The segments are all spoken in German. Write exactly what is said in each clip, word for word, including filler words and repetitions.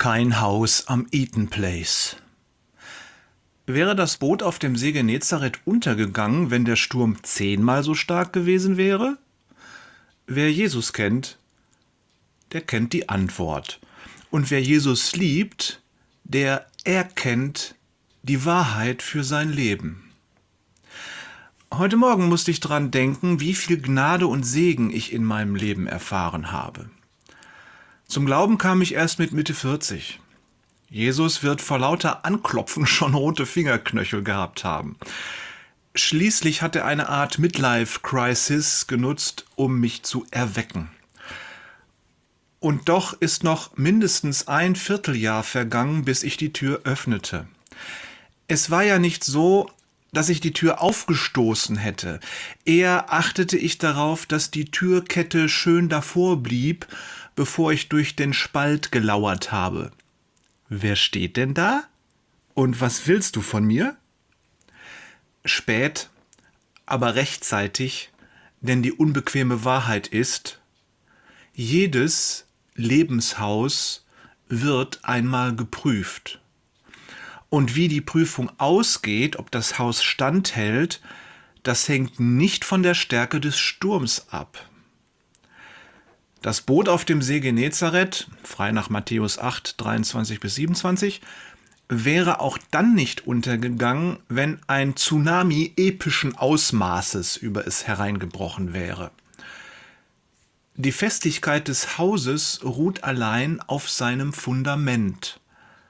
Kein Haus am Eaton Place. Wäre das Boot auf dem See Genezareth untergegangen, wenn der Sturm zehnmal so stark gewesen wäre? Wer Jesus kennt, der kennt die Antwort. Und wer Jesus liebt, der erkennt die Wahrheit für sein Leben. Heute Morgen musste ich dran denken, wie viel Gnade und Segen ich in meinem Leben erfahren habe. Zum Glauben kam ich erst mit Mitte vierzig. Jesus wird vor lauter Anklopfen schon rote Fingerknöchel gehabt haben. Schließlich hat er eine Art Midlife-Crisis genutzt, um mich zu erwecken. Und doch ist noch mindestens ein Vierteljahr vergangen, bis ich die Tür öffnete. Es war ja nicht so, dass ich die Tür aufgestoßen hätte. Eher achtete ich darauf, dass die Türkette schön davor blieb, bevor ich durch den Spalt gelauert habe. Wer steht denn da? Und was willst du von mir? Spät, aber rechtzeitig, denn die unbequeme Wahrheit ist, jedes Lebenshaus wird einmal geprüft. Und wie die Prüfung ausgeht, ob das Haus standhält, das hängt nicht von der Stärke des Sturms ab. Das Boot auf dem See Genezareth, frei nach Matthäus acht, dreiundzwanzig bis siebenundzwanzig, wäre auch dann nicht untergegangen, wenn ein Tsunami epischen Ausmaßes über es hereingebrochen wäre. Die Festigkeit des Hauses ruht allein auf seinem Fundament.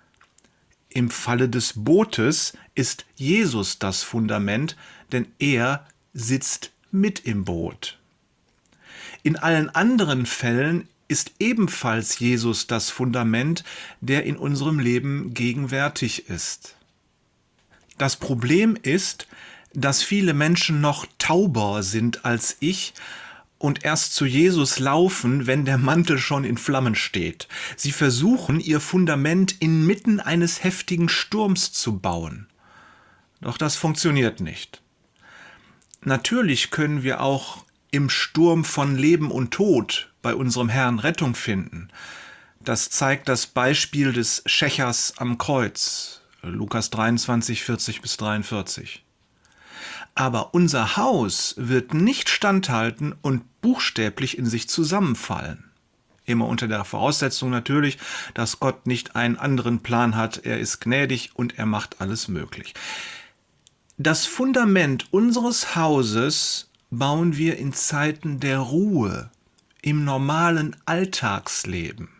Im Falle des Bootes ist Jesus das Fundament, denn er sitzt mit im Boot. In allen anderen Fällen ist ebenfalls Jesus das Fundament, der in unserem Leben gegenwärtig ist. Das Problem ist, dass viele Menschen noch tauber sind als ich und erst zu Jesus laufen, wenn der Mantel schon in Flammen steht. Sie versuchen, ihr Fundament inmitten eines heftigen Sturms zu bauen. Doch das funktioniert nicht. Natürlich können wir auch im Sturm von Leben und Tod bei unserem Herrn Rettung finden. Das zeigt das Beispiel des Schächers am Kreuz, Lukas dreiundzwanzig, vierzig bis dreiundvierzig. Aber unser Haus wird nicht standhalten und buchstäblich in sich zusammenfallen. Immer unter der Voraussetzung natürlich, dass Gott nicht einen anderen Plan hat. Er ist gnädig und er macht alles möglich. Das Fundament unseres Hauses bauen wir in Zeiten der Ruhe, im normalen Alltagsleben.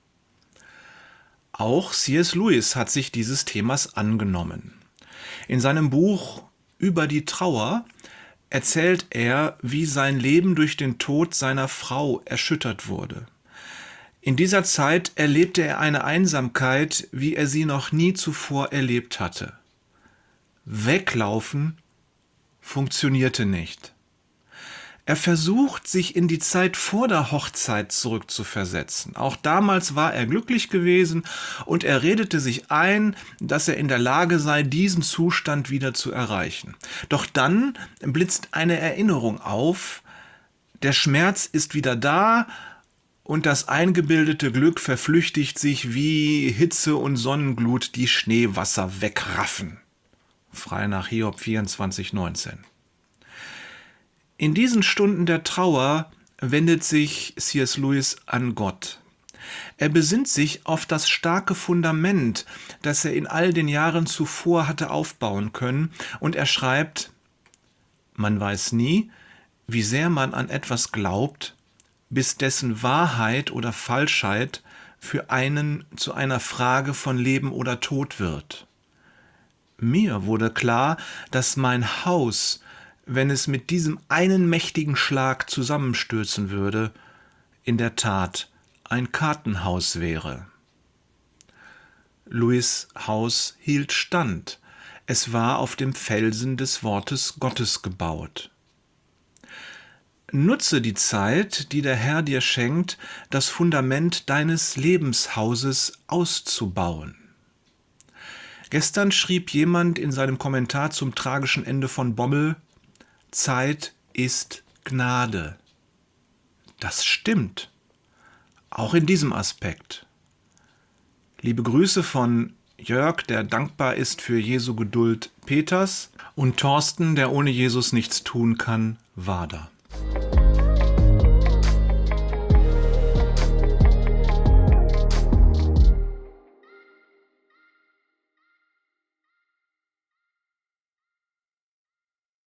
Auch C S Lewis hat sich dieses Themas angenommen. In seinem Buch Über die Trauer erzählt er, wie sein Leben durch den Tod seiner Frau erschüttert wurde. In dieser Zeit erlebte er eine Einsamkeit, wie er sie noch nie zuvor erlebt hatte. Weglaufen funktionierte nicht. Er versucht, sich in die Zeit vor der Hochzeit zurückzuversetzen. Auch damals war er glücklich gewesen und er redete sich ein, dass er in der Lage sei, diesen Zustand wieder zu erreichen. Doch dann blitzt eine Erinnerung auf, der Schmerz ist wieder da und das eingebildete Glück verflüchtigt sich wie Hitze und Sonnenglut, die Schneewasser wegraffen. Frei nach Hiob vierundzwanzig, neunzehn. In diesen Stunden der Trauer wendet sich C S Lewis an Gott. Er besinnt sich auf das starke Fundament, das er in all den Jahren zuvor hatte aufbauen können, und er schreibt: Man weiß nie, wie sehr man an etwas glaubt, bis dessen Wahrheit oder Falschheit für einen zu einer Frage von Leben oder Tod wird. Mir wurde klar, dass mein Haus, wenn es mit diesem einen mächtigen Schlag zusammenstürzen würde, in der Tat ein Kartenhaus wäre. Lewis' Haus hielt stand. Es war auf dem Felsen des Wortes Gottes gebaut. Nutze die Zeit, die der Herr dir schenkt, das Fundament deines Lebenshauses auszubauen. Gestern schrieb jemand in seinem Kommentar zum tragischen Ende von Bommel: Zeit ist Gnade. Das stimmt, auch in diesem Aspekt. Liebe Grüße von Jörg, der dankbar ist für Jesu Geduld Peters, und Thorsten, der ohne Jesus nichts tun kann, Wader.